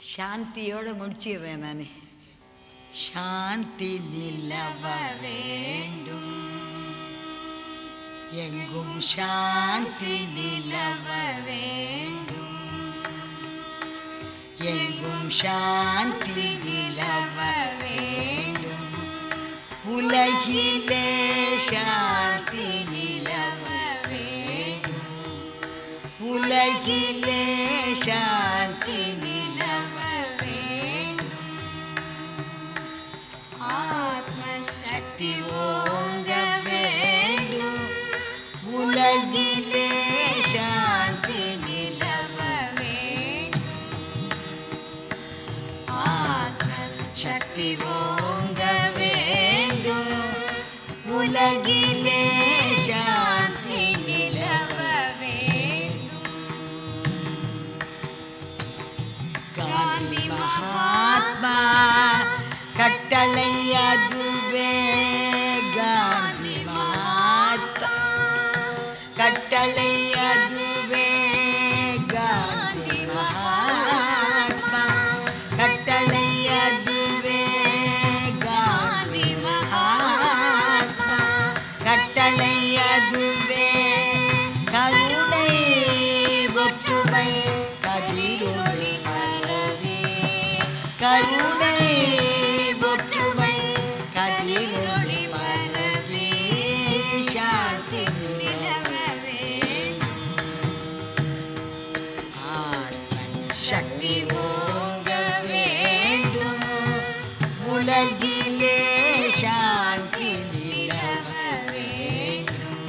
சாந்தியோடு முடிச்சிடுறேன் நான். சாந்தி நிலவ வேண்டும், எங்கும் சாந்தி நிலவ வேண்டும், எங்கும் சாந்தி நிலவ வேண்டும், உலகிலே சாந்தி நிலவ வேண்டும், உலகிலே சாந்தி நிலவ வேண்டும், ஆத்மசக்தி ஓங்க வேண்டும், உலகிலே சாந்தி நிலவ வேண்டும், ஆத்மசக்தி ஓங்க வேண்டும், உலகிலே சாந்தி நிலவ வேண்டும். காந்தி மகாத்மா கட்டளை அதுவே, காந்தி மகாத்மா கட்டளை அதுவே, காந்தி மகாத்மா கட்டளை அதுவே, காந்தி மகாத்மா கட்டளை அதுவே, கருணை ஒற்றுமை கதிரொளி பரவே, கருணை ஒற்றுமை கதிரொளி பரவே, சாந்தி நிலவ வேண்டும், ஆத்மசக்தி ஓங்க வேண்டும், உலகிலே சாந்தி நிலவ வேண்டும்,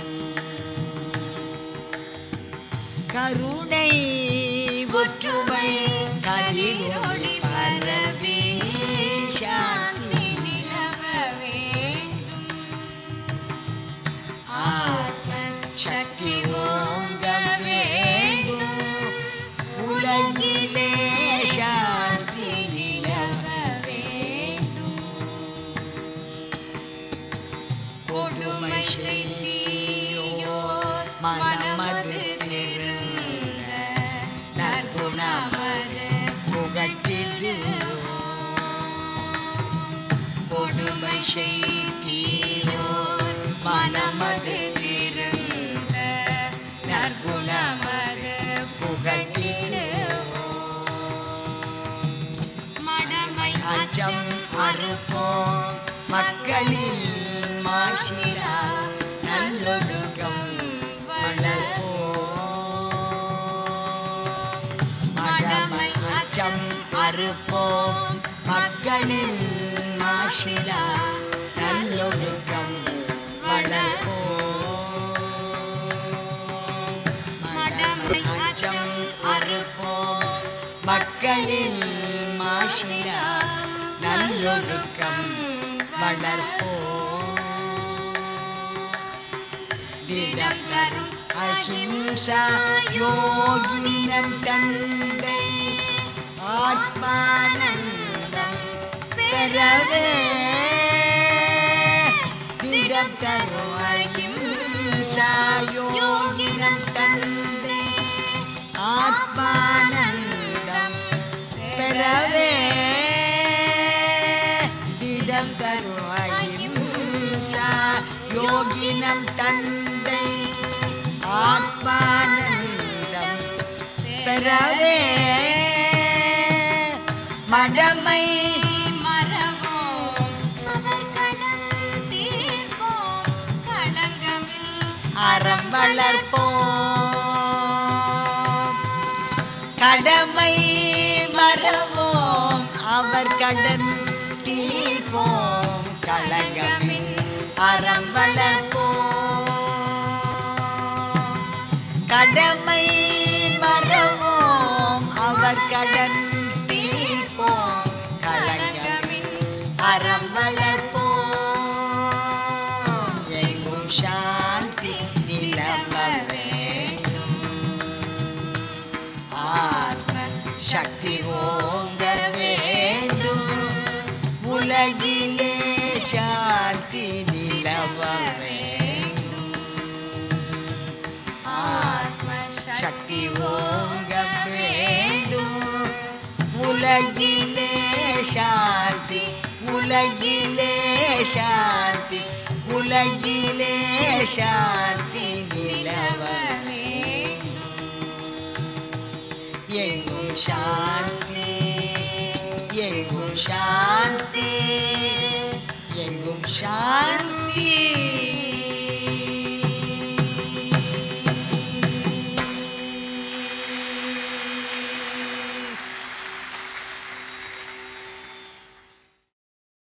கருணை ஒற்றுமை கதிரொளி பரவே, சாந்தி நிலவ வேண்டும், ஆத்மசக்தி ஓங்க வேண்டும், உலகிலே சாந்தி நிலவ வேண்டும், கொடுமை செய்தியோர் மனமது திருந்த நற்குணமது புகட்டிடுவோம், கொடுமை செய்தியோர் மனமது திருந்த நற்குணமது புகட்டிடுவோம், மடமை அச்சம் அறுப்போம், மக்களின் மாசிலா நல்லொழுக்கம் வளர்ப்போம், மடமை அச்சம் அறுப்போம், மக்களின் மாசிலா நல்லொழுக்கம் வளர்ப்போம், மடமை அச்சம் அறுப்போம், மக்களின் மாசிலா நல்லொழுக்கம் வளர்ப்போம், திடம் தரும் அஹிம்சா யோகினம் தந்தை ஆத்மானந்தம் பெறவே, திடம் தரும் அஹிம்சா யோகினம் தந்தை ஆத்மானந்தம் பெறவே, திடம் தரும் அஹிம்சா யோகினம் தந்தை ஆத்மானந்தம் பெறவே, மடமை மறவோம், அவர் கடன் தீர்ப்போம், களங்கமில் அறம் வளர்ப்போம், கடமை மறவோம், அவர் கடன் தீர்ப்போம், களங்கமில் அறம் வளர்ப்போம், கடமை மறவோம், அவர் கடன் தீர்ப்போம், களங்கமில் அறம் வளர்ப்போம், எங்கும் சாந்தி நிலவ வேண்டும், ஆத்மசக்தி ஓங்க வேண்டும், உலகிலே சாந்தி நிலவ வேண்டும், ஆத்மசக்தி உலகிலே சாந்தி உலகிலே சாந்தி உலகிலே சாந்தி நிலவ எங்கும் சாந்தி எங்கும் சாந்தி எங்கும் சாந்தி